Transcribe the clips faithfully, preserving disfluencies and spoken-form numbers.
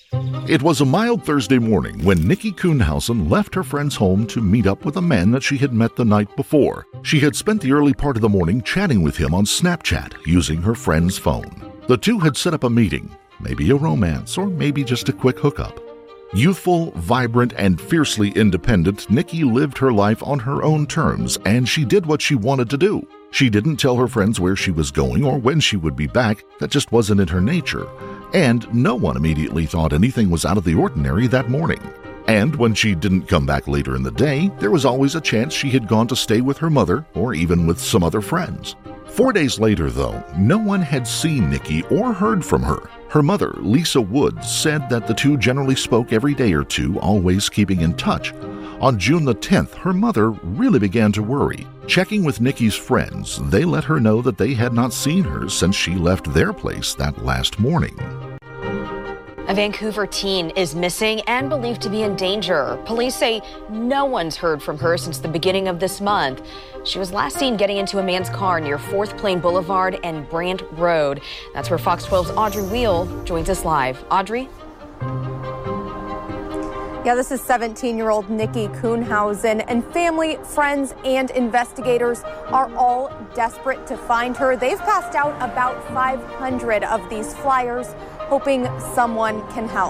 It was a mild Thursday morning when Nikki Kuhnhausen left her friend's home to meet up with a man that she had met the night before. She had spent the early part of the morning chatting with him on Snapchat using her friend's phone. The two had set up a meeting, maybe a romance or maybe just a quick hookup. Youthful, vibrant, and fiercely independent, Nikki lived her life on her own terms, and she did what she wanted to do. She didn't tell her friends where she was going or when she would be back. That just wasn't in her nature. And no one immediately thought anything was out of the ordinary that morning. And when she didn't come back later in the day, there was always a chance she had gone to stay with her mother or even with some other friends. Four days later, though, no one had seen Nikki or heard from her. Her mother, Lisa Woods, said that the two generally spoke every day or two, always keeping in touch. On June the tenth, her mother really began to worry. Checking with Nikki's friends, they let her know that they had not seen her since she left their place that last morning. A Vancouver teen is missing and believed to be in danger. Police say no one's heard from her since the beginning of this month. She was last seen getting into a man's car near Fourth Plain Boulevard and Brant Road. That's where Fox twelve's Audrey Wheel joins us live. Audrey? Yeah, this is seventeen-year-old Nikki Kuhnhausen, and family, friends, and investigators are all desperate to find her. They've passed out about five hundred of these flyers, hoping someone can help.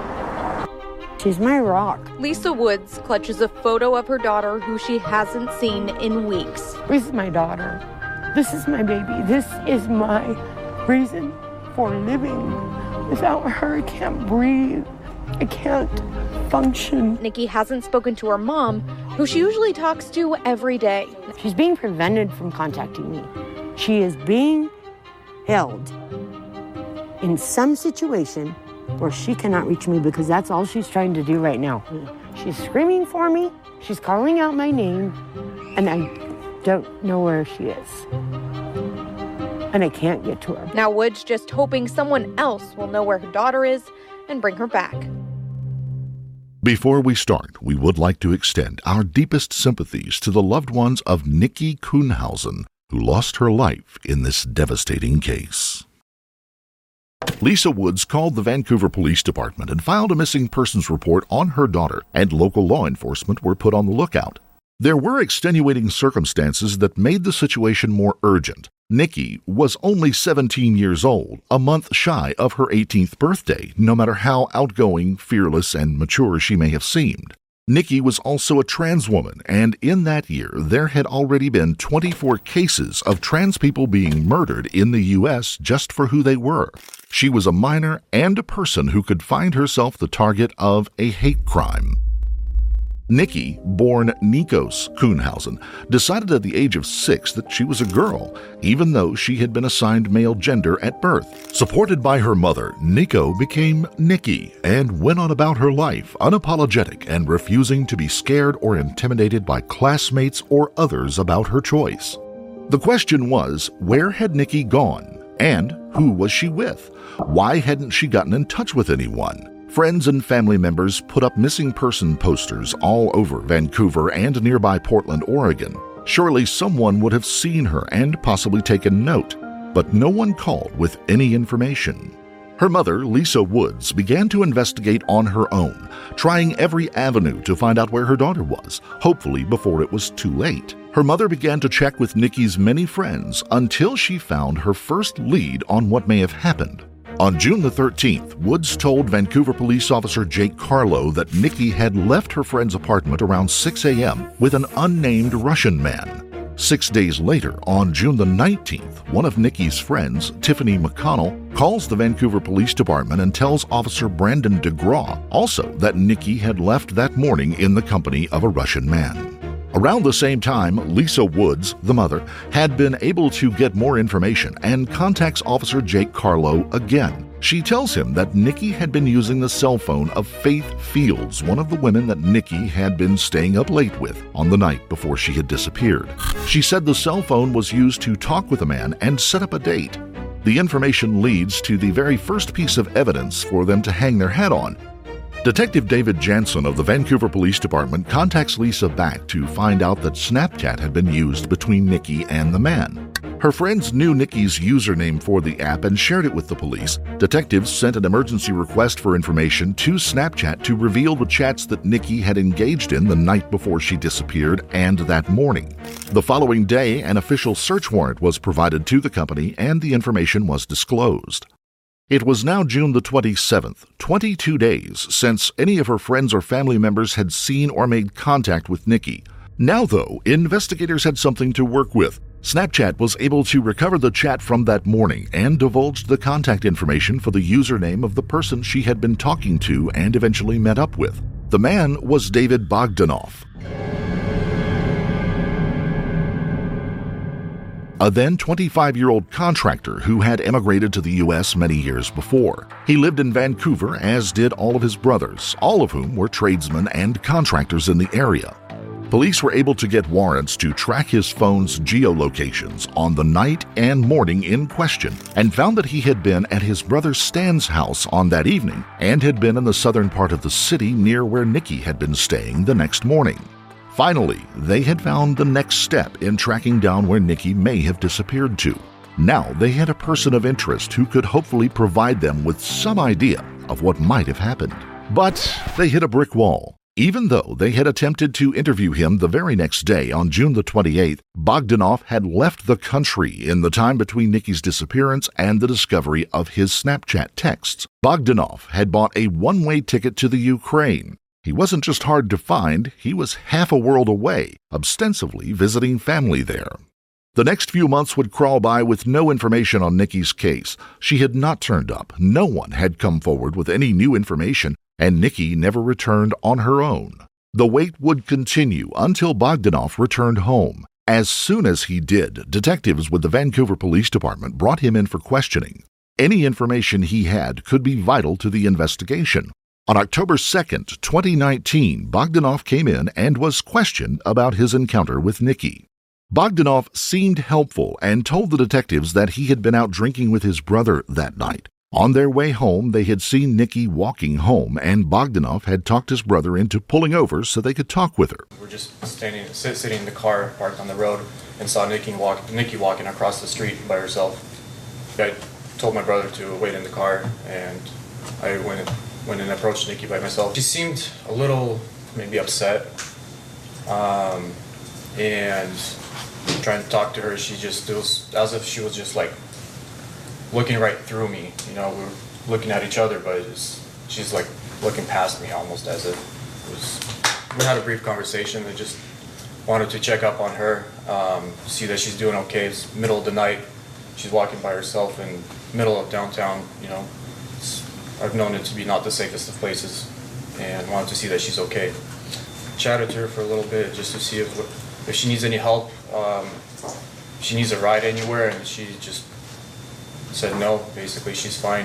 She's my rock. Lisa Woods clutches a photo of her daughter who she hasn't seen in weeks. This is my daughter. This is my baby. This is my reason for living. Without her, I can't breathe. I can't function. Nikki hasn't spoken to her mom, who she usually talks to every day. She's being prevented from contacting me. She is being held in some situation where she cannot reach me because that's all she's trying to do right now. She's screaming for me, she's calling out my name, and I don't know where she is. And I can't get to her. Now Woods just hoping someone else will know where her daughter is and bring her back. Before we start, we would like to extend our deepest sympathies to the loved ones of Nikki Kuhnhausen, who lost her life in this devastating case. Lisa Woods called the Vancouver Police Department and filed a missing persons report on her daughter, and local law enforcement were put on the lookout. There were extenuating circumstances that made the situation more urgent. Nikki was only seventeen years old, a month shy of her eighteenth birthday, no matter how outgoing, fearless, and mature she may have seemed. Nikki was also a trans woman, and in that year there had already been twenty-four cases of trans people being murdered in the U S just for who they were. She was a minor and a person who could find herself the target of a hate crime. Nikki, born Nikos Kuhnhausen, decided at the age of six that she was a girl, even though she had been assigned male gender at birth. Supported by her mother, Nico became Nikki and went on about her life, unapologetic and refusing to be scared or intimidated by classmates or others about her choice. The question was, where had Nikki gone? And who was she with? Why hadn't she gotten in touch with anyone? Friends and family members put up missing person posters all over Vancouver and nearby Portland, Oregon. Surely someone would have seen her and possibly taken note, but no one called with any information. Her mother, Lisa Woods, began to investigate on her own, trying every avenue to find out where her daughter was, hopefully before it was too late. Her mother began to check with Nikki's many friends until she found her first lead on what may have happened. On June the thirteenth, Woods told Vancouver police officer Jake Carlo that Nikki had left her friend's apartment around six a.m. with an unnamed Russian man. Six days later, on June the nineteenth, one of Nikki's friends, Tiffany McConnell, calls the Vancouver Police Department and tells Officer Brandon DeGraw also that Nikki had left that morning in the company of a Russian man. Around the same time, Lisa Woods, the mother, had been able to get more information and contacts Officer Jake Carlo again. She tells him that Nikki had been using the cell phone of Faith Fields, one of the women that Nikki had been staying up late with on the night before she had disappeared. She said the cell phone was used to talk with a man and set up a date. The information leads to the very first piece of evidence for them to hang their hat on. Detective David Jansen of the Vancouver Police Department contacts Lisa back to find out that Snapchat had been used between Nikki and the man. Her friends knew Nikki's username for the app and shared it with the police. Detectives sent an emergency request for information to Snapchat to reveal the chats that Nikki had engaged in the night before she disappeared and that morning. The following day, an official search warrant was provided to the company and the information was disclosed. It was now June the twenty-seventh, twenty-two days since any of her friends or family members had seen or made contact with Nikki. Now, though, investigators had something to work with. Snapchat was able to recover the chat from that morning and divulged the contact information for the username of the person she had been talking to and eventually met up with. The man was David Bogdanoff, a then twenty-five-year-old contractor who had emigrated to the U S many years before. He lived in Vancouver, as did all of his brothers, all of whom were tradesmen and contractors in the area. Police were able to get warrants to track his phone's geolocations on the night and morning in question and found that he had been at his brother Stan's house on that evening and had been in the southern part of the city near where Nikki had been staying the next morning. Finally, they had found the next step in tracking down where Nikki may have disappeared to. Now they had a person of interest who could hopefully provide them with some idea of what might have happened. But they hit a brick wall. Even though they had attempted to interview him the very next day on June the twenty-eighth, Bogdanoff had left the country in the time between Nikki's disappearance and the discovery of his Snapchat texts. Bogdanoff had bought a one-way ticket to the Ukraine. He wasn't just hard to find, he was half a world away, ostensibly visiting family there. The next few months would crawl by with no information on Nikki's case. She had not turned up, no one had come forward with any new information, and Nikki never returned on her own. The wait would continue until Bogdanoff returned home. As soon as he did, detectives with the Vancouver Police Department brought him in for questioning. Any information he had could be vital to the investigation. On October second, twenty nineteen, Bogdanoff came in and was questioned about his encounter with Nikki. Bogdanoff seemed helpful and told the detectives that he had been out drinking with his brother that night. On their way home, they had seen Nikki walking home, and Bogdanoff had talked his brother into pulling over so they could talk with her. We were just standing, sit, sitting in the car parked on the road and saw Nikki, walk, Nikki walking across the street by herself. I told my brother to wait in the car, and I went, went and approached Nikki by myself. She seemed a little maybe upset, um, and trying to talk to her, she just, it was as if she was just like looking right through me. You know, we were looking at each other, but it's, she's like looking past me almost as if it was. We had a brief conversation. I just wanted to check up on her, um, see that she's doing okay. It's middle of the night. She's walking by herself in middle of downtown. You know, it's, I've known it to be not the safest of places, and wanted to see that she's okay. Chatted to her for a little bit just to see if if she needs any help, um, if she needs a ride anywhere, and she just said no. Basically, she's fine.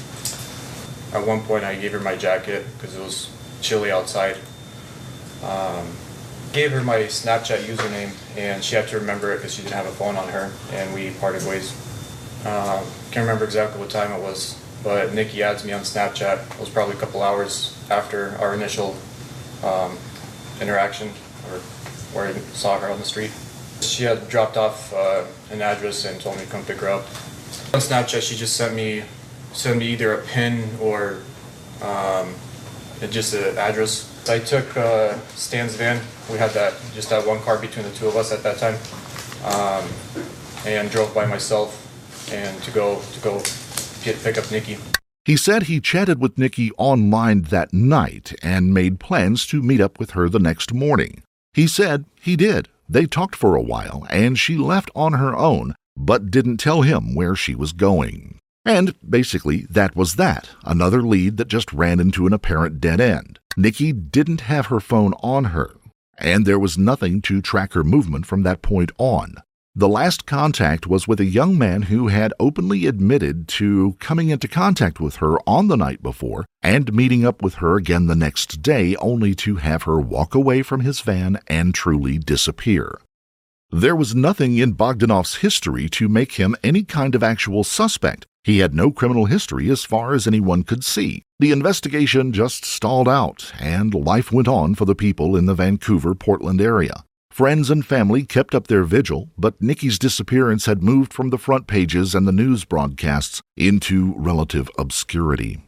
At one point, I gave her my jacket because it was chilly outside. Um, gave her my Snapchat username, and she had to remember it because she didn't have a phone on her, and we parted ways. Um, can't remember exactly what time it was, but Nikki adds me on Snapchat. It was probably a couple hours after our initial um, interaction, or where I saw her on the street. She had dropped off uh, an address and told me to come pick her up. On Snapchat, she just sent me sent me either a pin or um, just an address. I took uh, Stan's van. We had that just that one car between the two of us at that time, um, and drove by myself and to go to go get pick up Nikki. He said he chatted with Nikki online that night and made plans to meet up with her the next morning. He said he did. They talked for a while, and she left on her own, but didn't tell him where she was going. And basically, that was that, another lead that just ran into an apparent dead end. Nikki didn't have her phone on her, and there was nothing to track her movement from that point on. The last contact was with a young man who had openly admitted to coming into contact with her on the night before and meeting up with her again the next day, only to have her walk away from his van and truly disappear. There was nothing in Bogdanoff's history to make him any kind of actual suspect. He had no criminal history as far as anyone could see. The investigation just stalled out, and life went on for the people in the Vancouver-Portland area. Friends and family kept up their vigil, but Nikki's disappearance had moved from the front pages and the news broadcasts into relative obscurity.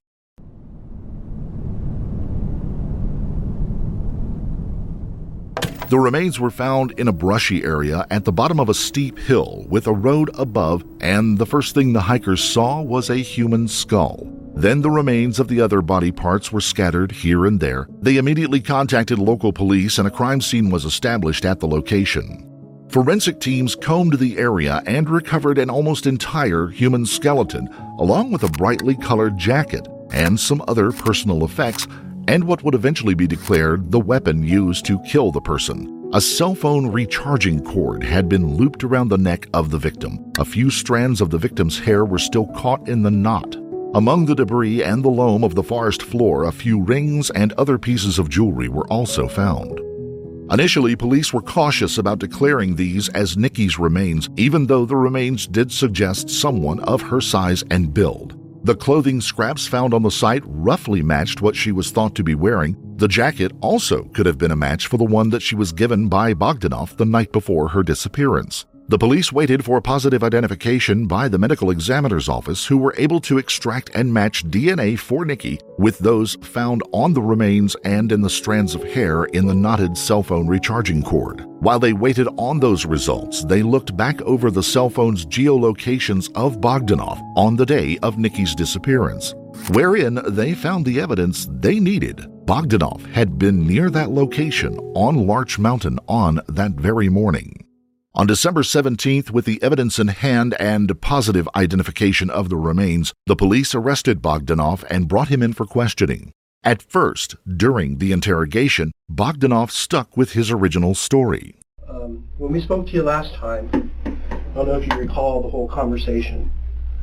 The remains were found in a brushy area at the bottom of a steep hill with a road above, and the first thing the hikers saw was a human skull. Then the remains of the other body parts were scattered here and there. They immediately contacted local police, and a crime scene was established at the location. Forensic teams combed the area and recovered an almost entire human skeleton, along with a brightly colored jacket and some other personal effects, and what would eventually be declared the weapon used to kill the person. A cell phone recharging cord had been looped around the neck of the victim. A few strands of the victim's hair were still caught in the knot. Among the debris and the loam of the forest floor, a few rings and other pieces of jewelry were also found. Initially, police were cautious about declaring these as Nikki's remains, even though the remains did suggest someone of her size and build. The clothing scraps found on the site roughly matched what she was thought to be wearing. The jacket also could have been a match for the one that she was given by Bogdanoff the night before her disappearance. The police waited for positive identification by the medical examiner's office, who were able to extract and match D N A for Nikki with those found on the remains and in the strands of hair in the knotted cell phone recharging cord. While they waited on those results, they looked back over the cell phone's geolocations of Bogdanoff on the day of Nikki's disappearance, wherein they found the evidence they needed. Bogdanoff had been near that location on Larch Mountain on that very morning. On December seventeenth, with the evidence in hand and positive identification of the remains, the police arrested Bogdanoff and brought him in for questioning. At first, during the interrogation, Bogdanoff stuck with his original story. Um, when we spoke to you last time, I don't know if you recall the whole conversation,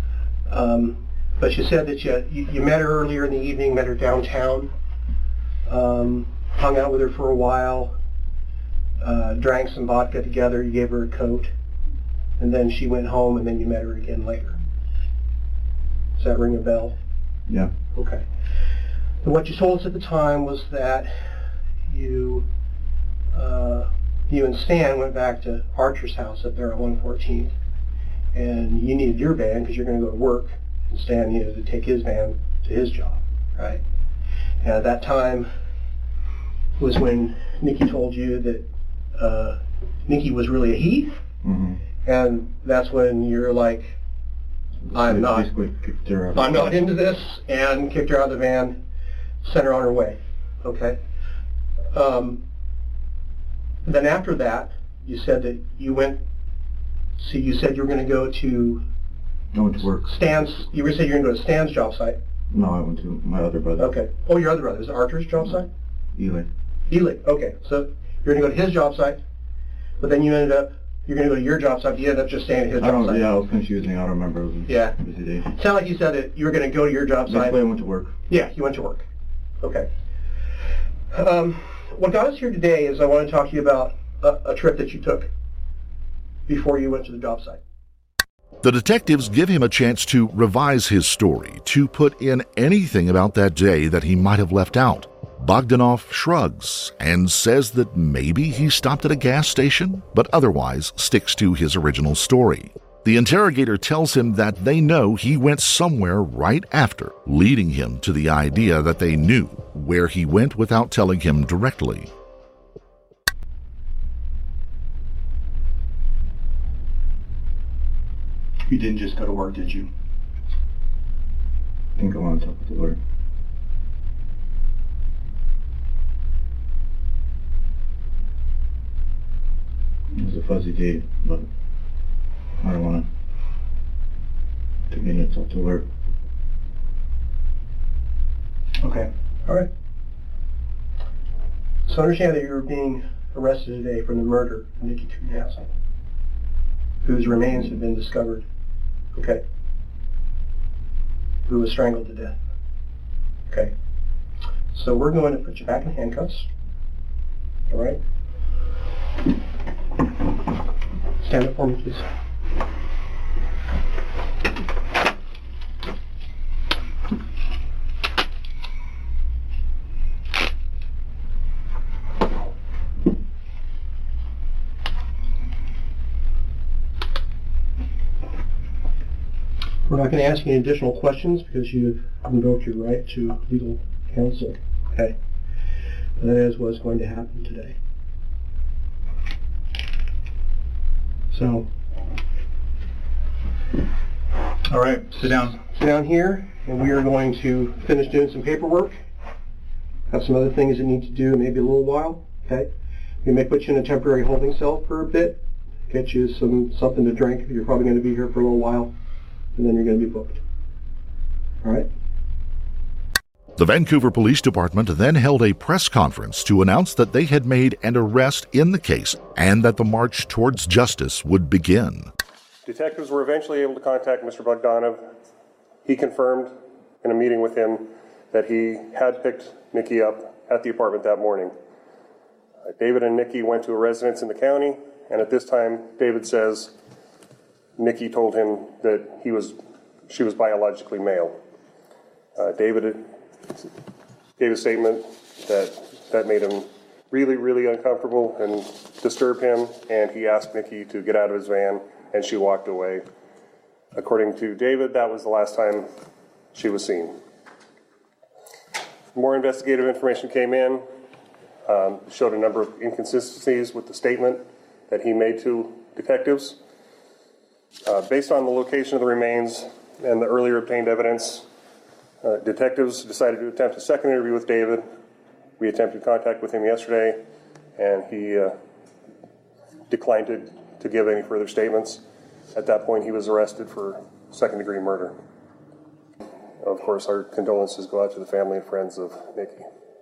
um, but you said that you, you, you met her earlier in the evening, met her downtown, um, hung out with her for a while, Uh, drank some vodka together, you gave her a coat, and then she went home, and then you met her again later. Does that ring a bell? Yeah. Okay. And what you told us at the time was that you uh, you and Stan went back to Archer's house up there on one fourteenth, and you needed your van because you're going to go to work, and Stan needed to take his van to his job, right? And at that time was when Nikki told you that Uh, Nikki was really a he, Mm-hmm. and that's when you're like, I'm not, kicked her out. I'm not into this, and kicked her out of the van, sent her on her way. Okay. Um, then after that, you said that you went. See, you said you were going to go to. I went to work. Stan's. You were saying you're going to go to Stan's job site. No, I went to my other brother. Okay. Oh, your other brother. Is it Archer's job site? Eli. Eli. Okay. So you're going to go to his job site, but then you ended up. You're going to go to your job site, but you ended up just staying at his I job don't. site. Yeah, I was confusing. I don't remember. It was a Yeah. busy day. It sounded like you said that you were going to go to your job site. Basically, I went to work. Yeah, you went to work. Okay. Um, what got us here today is I want to talk to you about a, a trip that you took before you went to the job site. The detectives give him a chance to revise his story, to put in anything about that day that he might have left out. Bogdanoff shrugs and says that maybe he stopped at a gas station, but otherwise sticks to his original story. The interrogator tells him that they know he went somewhere right after, leading him to the idea that they knew where he went without telling him directly. You didn't just go to work, did you? I think I want to talk to work. It was a fuzzy day, but I don't want to take minutes off to work. Okay. All right. So understand that you're being arrested today for the murder of Nikki Kuhnhausen, whose remains have been discovered. Okay. Who was strangled to death. Okay. So we're going to put you back in handcuffs. All right? Stand up for me, please. I'm not going to ask you any additional questions because you've invoked your right to legal counsel. Okay. That is what's going to happen today. So, All right, sit down. sit down here, and we are going to finish doing some paperwork. Have some other things that need to do, maybe a little while. Okay. We may put you in a temporary holding cell for a bit, get you some something to drink. You're probably going to be here for a little while, and then you're going to be booked. All right. The Vancouver Police Department then held a press conference to announce that they had made an arrest in the case and that the march towards justice would begin. Detectives were eventually able to contact Mister Bogdanov. He confirmed in a meeting with him that he had picked Nikki up at the apartment that morning. Uh, David and Nikki went to a residence in the county, and at this time, David says Nikki told him that he was, she was biologically male. Uh, David gave a statement that that made him really, really uncomfortable and disturbed him, and he asked Nikki to get out of his van, and she walked away. According to David, that was the last time she was seen. More investigative information came in, um, showed a number of inconsistencies with the statement that he made to detectives. Uh, based on the location of the remains and the earlier obtained evidence, uh, detectives decided to attempt a second interview with David. We attempted contact with him yesterday, and he uh, declined to, to give any further statements. At that point, he was arrested for second-degree murder. Of course, our condolences go out to the family and friends of Nikki.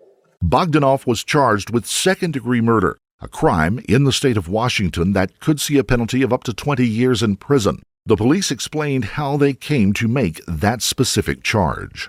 Bogdanov was charged with second-degree murder, a crime in the state of Washington that could see a penalty of up to twenty years in prison. The police explained how they came to make that specific charge.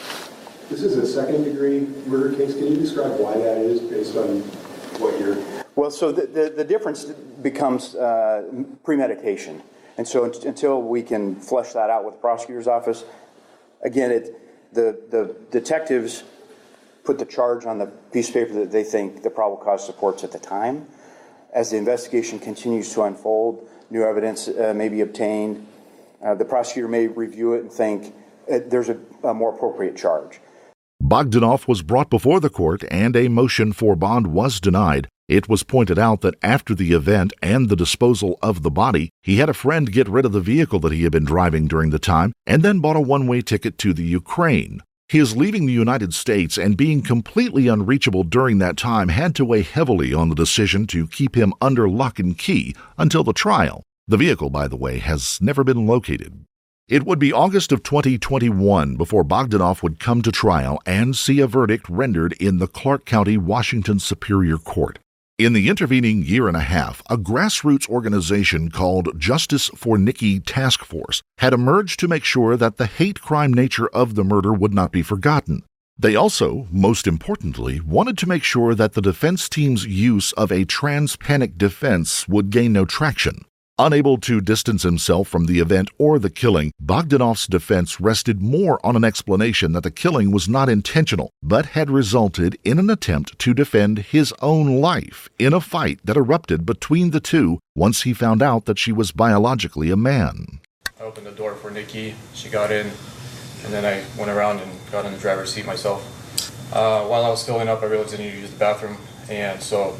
This is a second-degree murder case. Can you describe why that is based on what you're... Well, so the, the, the difference becomes uh, premeditation. And so until we can flesh that out with the prosecutor's office, again, it, the, the detectives put the charge on the piece of paper that they think the probable cause supports at the time. As the investigation continues to unfold, new evidence uh, may be obtained. Uh, the prosecutor may review it and think uh, there's a, a more appropriate charge. Bogdanov was brought before the court and a motion for bond was denied. It was pointed out that after the event and the disposal of the body, he had a friend get rid of the vehicle that he had been driving during the time and then bought a one-way ticket to the Ukraine. His leaving the United States and being completely unreachable during that time had to weigh heavily on the decision to keep him under lock and key until the trial. The vehicle, by the way, has never been located. It would be August of twenty twenty-one before Bogdanov would come to trial and see a verdict rendered in the Clark County, Washington Superior Court. In the intervening year and a half, a grassroots organization called Justice for Nikki Task Force had emerged to make sure that the hate crime nature of the murder would not be forgotten. They also, most importantly, wanted to make sure that the defense team's use of a trans-panic defense would gain no traction. Unable to distance himself from the event or the killing, Bogdanov's defense rested more on an explanation that the killing was not intentional, but had resulted in an attempt to defend his own life in a fight that erupted between the two once he found out that she was biologically a man. I opened the door for Nikki. She got in, and then I went around and got in the driver's seat myself. Uh, while I was filling up, I realized I needed to use the bathroom, and so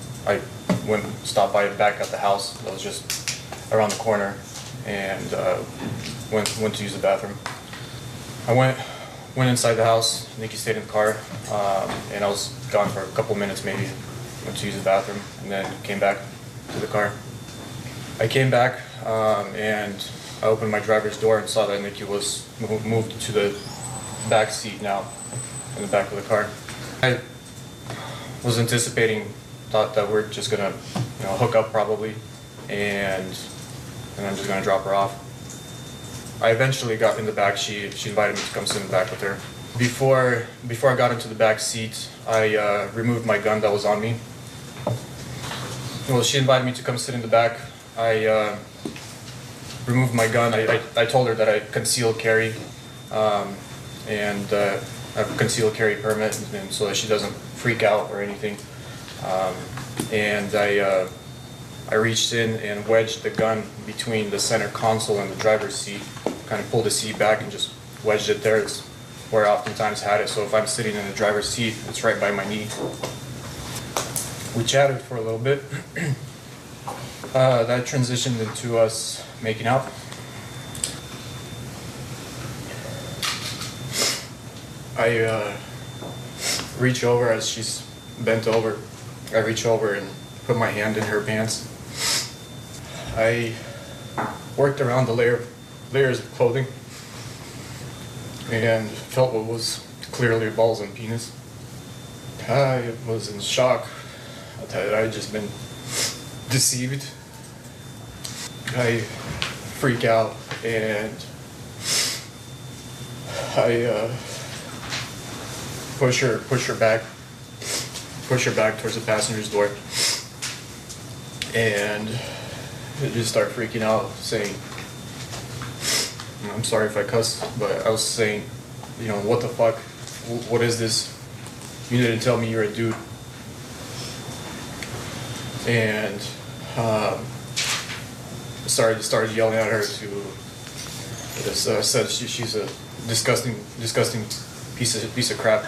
I went stopped by back at the house. I was just around the corner and uh, went went to use the bathroom. I went went inside the house. Nikki stayed in the car, um, and I was gone for a couple minutes maybe. Went to use the bathroom and then came back to the car. I came back um, and I opened my driver's door and saw that Nikki was moved to the back seat now, in the back of the car. I was anticipating, thought that we're just gonna, you know, hook up probably, and. and I'm just going to drop her off. I eventually got in the back. She she invited me to come sit in the back with her. Before before I got into the back seat, I uh, removed my gun that was on me. Well, she invited me to come sit in the back. I uh, removed my gun. I, I, I told her that I concealed carry, um, and uh, I have a concealed carry permit, and so that she doesn't freak out or anything. Um, and I. Uh, I reached in and wedged the gun between the center console and the driver's seat, kind of pulled the seat back and just wedged it there. It's where I oftentimes had it. So if I'm sitting in the driver's seat, it's right by my knee. We chatted for a little bit. uh, that transitioned into us making out. I uh, reach over as she's bent over. I reach over and put my hand in her pants. I worked around the layer, layers of clothing and felt what was clearly balls and penis. I was in shock that I had just been deceived. I freak out and I uh, push her, push her back, push her back towards the passenger's door, and I just start freaking out, saying, I'm sorry if I cuss, but I was saying, you know, what the fuck? What is this? You didn't tell me you're a dude. And um, started started yelling at her to. Just, uh, said she, she's a disgusting, disgusting piece of piece of crap.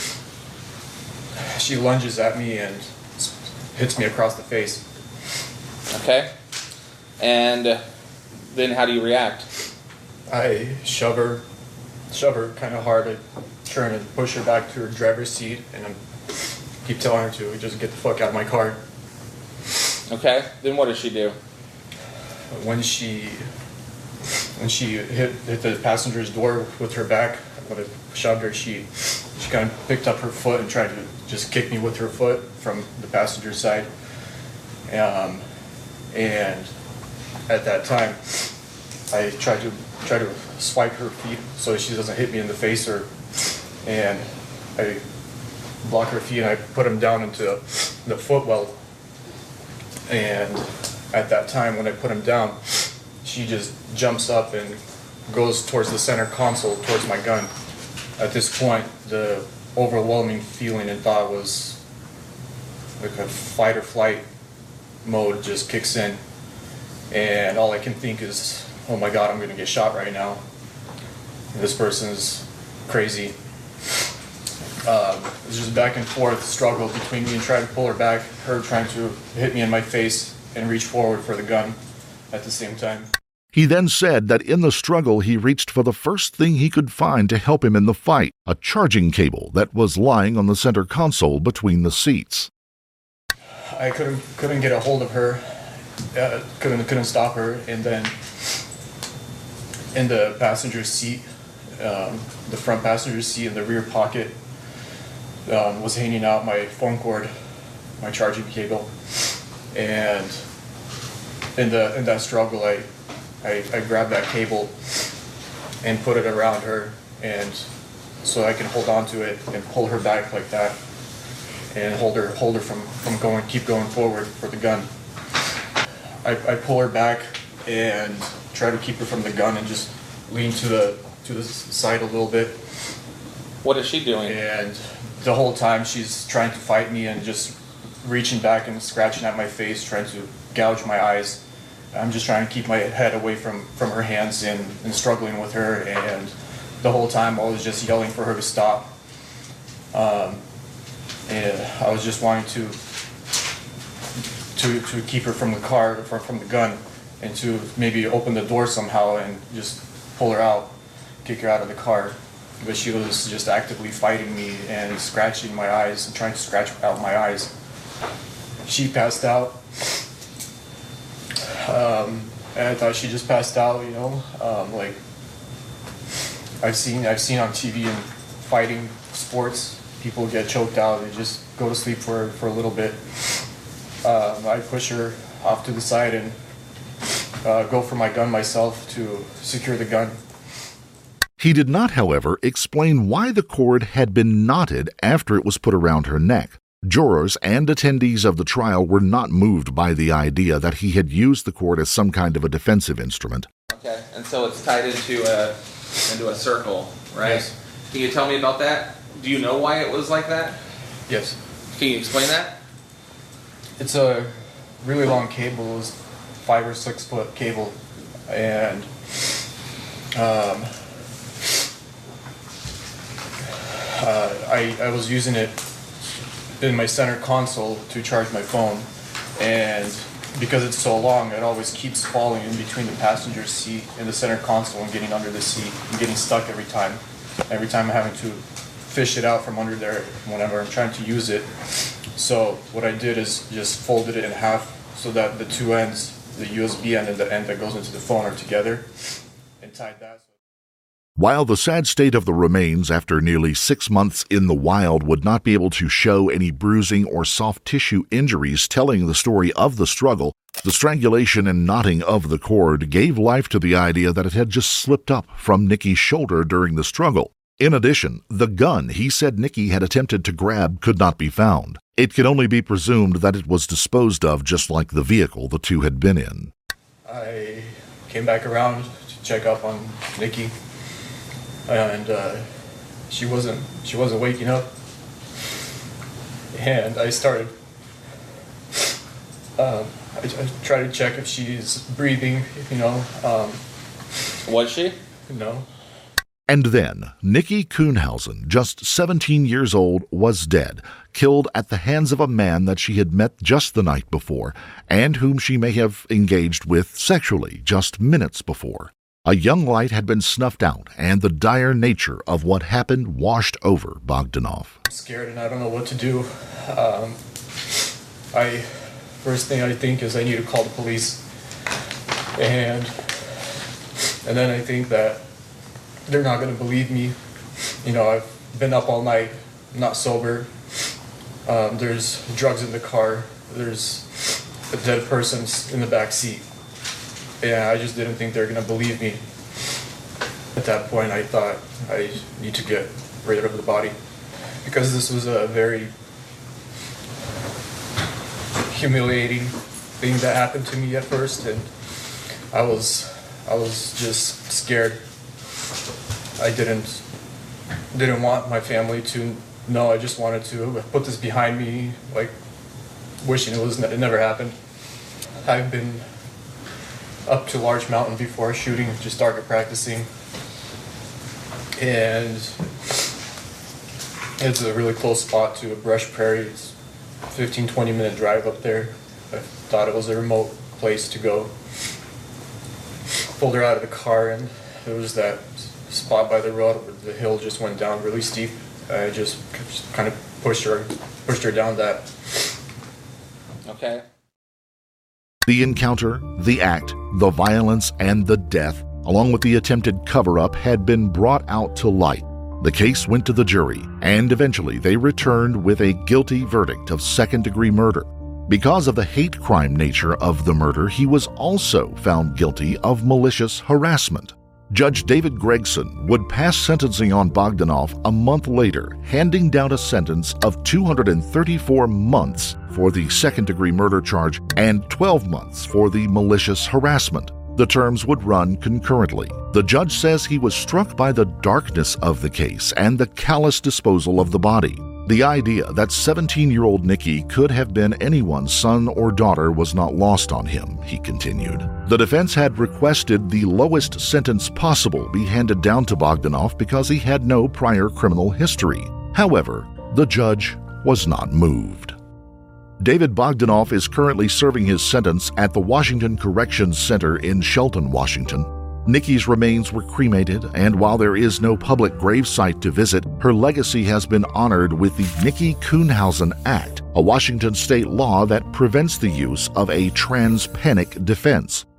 She lunges at me and hits me across the face. Okay. And then how do you react? I shove her, shove her kind of hard. I turn and push her back to her driver's seat, and I keep telling her to just get the fuck out of my car. Okay. Then what does she do? When she, when she hit hit the passenger's door with her back, when I shoved her, she she kind of picked up her foot and tried to just kick me with her foot from the passenger side. Um, and at that time, I tried to try to swipe her feet so she doesn't hit me in the face, or and I block her feet and I put them down into the footwell. And at that time, when I put them down, she just jumps up and goes towards the center console, towards my gun. At this point, the overwhelming feeling and thought was like a fight or flight mode just kicks in. And all I can think is, oh my God, I'm gonna get shot right now. This person's crazy. Um, it's just back and forth struggle between me and trying to pull her back, her trying to hit me in my face and reach forward for the gun at the same time. He then said that in the struggle he reached for the first thing he could find to help him in the fight, a charging cable that was lying on the center console between the seats. I couldn't couldn't get a hold of her, uh, couldn't couldn't stop her, and then in the passenger seat, um, the front passenger seat in the rear pocket, um, was hanging out my phone cord, my charging cable, and in the in that struggle, I, I I grabbed that cable and put it around her, and so I can hold on to it and pull her back like that, and hold her hold her from from going keep going forward for the gun. I I pull her back and try to keep her from the gun and just lean to the to the side a little bit. What is she doing? And the whole time she's trying to fight me and just reaching back and scratching at my face, trying to gouge my eyes. I'm just trying to keep my head away from, from her hands and, and struggling with her, and the whole time I was just yelling for her to stop. Um, and I was just wanting to to to keep her from the car, from, from the gun, and to maybe open the door somehow and just pull her out, kick her out of the car. But she was just actively fighting me and scratching my eyes and trying to scratch out my eyes. She passed out. Um, and I thought she just passed out, you know. Um, like I've seen, I've seen on T V and fighting sports, people get choked out and just go to sleep for for a little bit. Um, I push her off to the side and uh, go for my gun myself to secure the gun. He did not, however, explain why the cord had been knotted after it was put around her neck. Jurors and attendees of the trial were not moved by the idea that he had used the cord as some kind of a defensive instrument. Okay, and so it's tied into a into a circle, right? Yes. Can you tell me about that? Do you know why it was like that? Yes. Can you explain that? It's a really long cable. It was five or six foot cable, and Um, uh, I, I was using it in my center console to charge my phone, and because it's so long, it always keeps falling in between the passenger seat and the center console and getting under the seat and getting stuck every time. Every time I'm having to fish it out from under there whenever I'm trying to use it. So what I did is just folded it in half so that the two ends, the U S B end and the end that goes into the phone, are together, and tied that. While the sad state of the remains after nearly six months in the wild would not be able to show any bruising or soft tissue injuries telling the story of the struggle, the strangulation and knotting of the cord gave life to the idea that it had just slipped up from Nicky's shoulder during the struggle. In addition, the gun he said Nicky had attempted to grab could not be found. It could only be presumed that it was disposed of just like the vehicle the two had been in. I came back around to check up on Nicky. And uh, she wasn't she wasn't waking up, and I started. Um, I, I tried to check if she's breathing. You know. Um, Was she? No. And then Nicky Kuhnhausen, just seventeen years old, was dead, killed at the hands of a man that she had met just the night before, and whom she may have engaged with sexually just minutes before. A young light had been snuffed out, and the dire nature of what happened washed over Bogdanov. I'm scared and I don't know what to do. Um, I first thing I think is I need to call the police, and and then I think that they're not going to believe me. You know, I've been up all night, not sober. Um, there's drugs in the car. There's a dead person in the back seat. Yeah, I just didn't think they were going to believe me. At that point, I thought I need to get rid of the body, because this was a very humiliating thing that happened to me at first, and I was I was just scared. I didn't didn't want my family to know. I just wanted to put this behind me, like wishing it was it never happened. I've been up to Large Mountain before shooting, just target practicing, and it's a really close spot to a brush prairie. It's a fifteen to twenty minute drive up there. I thought it was a remote place to go. Pulled her out of the car, and there was that spot by the road where the hill just went down really steep. I just, just kind of pushed her pushed her down that. Okay. The encounter, the act, the violence, and the death, along with the attempted cover-up, had been brought out to light. The case went to the jury, and eventually they returned with a guilty verdict of second-degree murder. Because of the hate crime nature of the murder, he was also found guilty of malicious harassment. Judge David Gregson would pass sentencing on Bogdanov a month later, handing down a sentence of two hundred thirty-four months for the second-degree murder charge and twelve months for the malicious harassment. The terms would run concurrently. The judge says he was struck by the darkness of the case and the callous disposal of the body. The idea that seventeen-year-old Nicky could have been anyone's son or daughter was not lost on him, he continued. The defense had requested the lowest sentence possible be handed down to Bogdanov because he had no prior criminal history. However, the judge was not moved. David Bogdanov is currently serving his sentence at the Washington Corrections Center in Shelton, Washington. Nicky's remains were cremated, and while there is no public gravesite to visit, her legacy has been honored with the Nicky Kuhnhausen Act, a Washington state law that prevents the use of a transpenic defense.